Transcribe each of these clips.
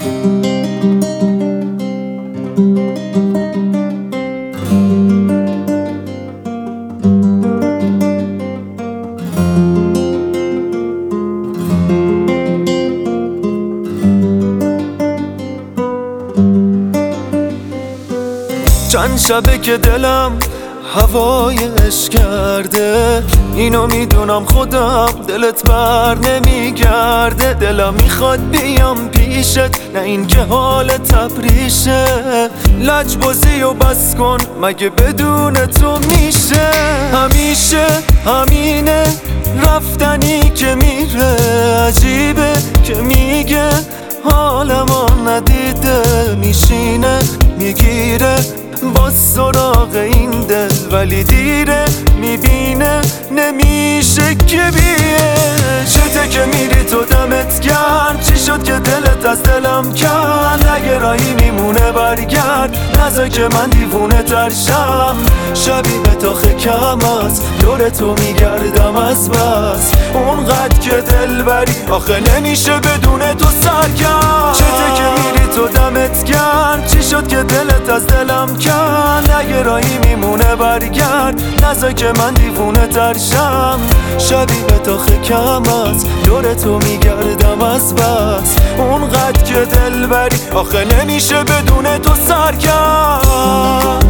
چند شبه که دلم هوای عشق کرده، اینو میدونم خودم دلت بر نمیگرده. دلم میخواد بیام پیشت، نه این که حال تبریشه. لجبازی و بس کن، مگه بدون تو میشه؟ همیشه همینه، رفتنی که میره. عجیبه که میگه حالمو ندیده، میشینه میگیره با سراغ این دل، ولی دیره میبینه نمیشه که بیه. چته که میری تو دمت گرم، چی شد که دلت از دلم کرد؟ اگه راهی میمونه برگرد، نذار که من دیوونه ترشم. شبیه تاخه کم است، دور تو میگردم از بس. اونقدر که دل بری، آخه نمیشه بدون تو سرگرم. چته که میری تو دمت گرم، چی شد که دلت از دلم کرد؟ اگه راهی میمونه برگرد، نذار که من دیوونه ترشم. شبیه تاخه کم است، دور تو میگردم از بس. اونقدر که دل بری، آخه نمیشه بدون تو سرگرم.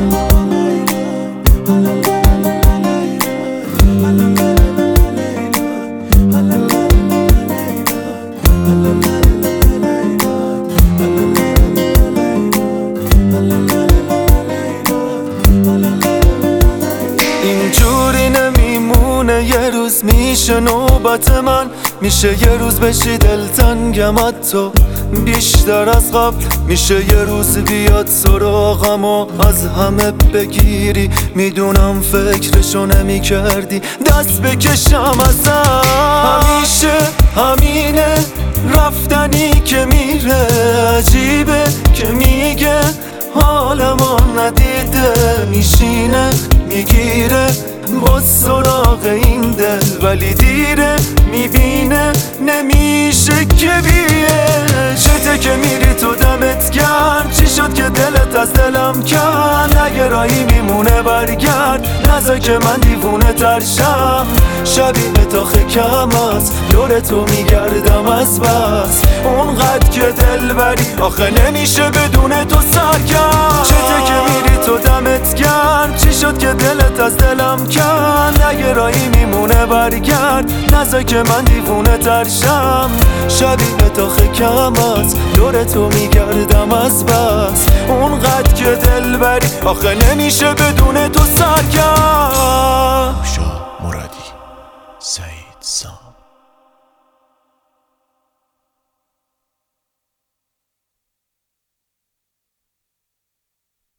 اینجوری نمیمونه، یه روز میشه نوبت من. میشه یه روز بشی دلتنگم حتی بیشتر از قبل. میشه یه روز بیاد سراغم و از همه بگیری. میدونم فکرشو نمی کردی، دست بکشم ازم. همیشه همینه، رفتنی که میره. عجیبه که میگه حالمو ندیده، میشینه میگیره با سراغ این دل، ولی دیره میبینه نمیشه که بیه. چته که میری تو دمت گرم، چی شد که دلت از دلم کرد؟ اگه راهی میمونه برگرد، نذار که من دیوونه ترشم. شبیه تاخه کم است، دور تو میگردم از بس. اونقدر که دل بری، آخه نمیشه بدون تو سرگرم. چته که میری تو دمت گرم، چی شد که دلت از دلم کرد؟ اگه راهی میمونه برگرد، نذار که من دیوونه ترشم. شبیه تاخه کم است، دور تو میگردم از بس. اونقدر که دل بری، آخه نمیشه بدون تو سرگرم.